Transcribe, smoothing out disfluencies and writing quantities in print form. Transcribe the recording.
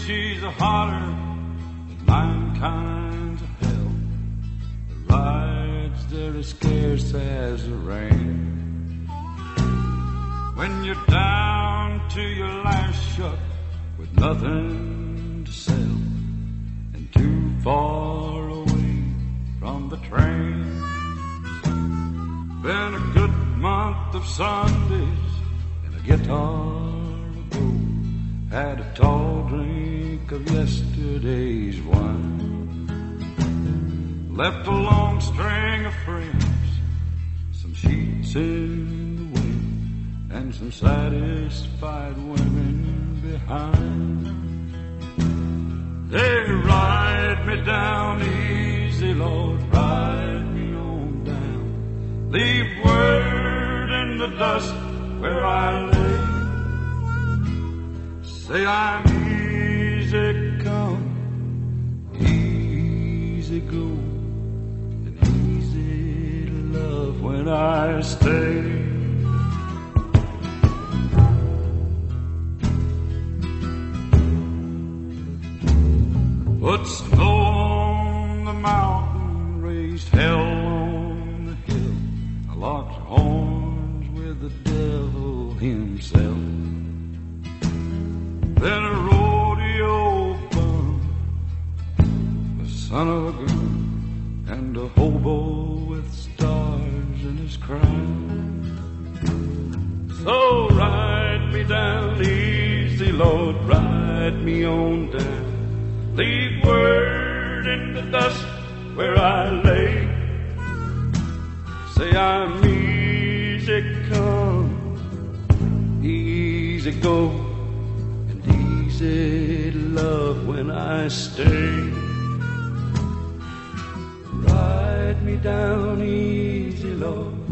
she's a hotter than mankind's a hell. The rides, they're as scarce as the rain. When you're down to your last shuck with nothing to sell and too far away from the train. Been a good month of Sundays and a guitar to go. Had a tall drink of yesterday's wine. Left a long string of friends, some sheets in the wind, and some satisfied women behind. They ride me down easy, Lord, ride me on down. Leave word in the dust where I lay. Say I'm easy come, easy go, and easy to love when I stay. Put snow on the mountain, raised hell on the hill. I locked horns with the devil himself. Then a rodeo bum, a son of a gun, and a hobo with stars in his crown. So ride me down easy, Lord, ride me on down. Leave word in the dust where I lay. Say I'm easy come, easy go, and easy to love when I stay. Ride me down easy, Lord,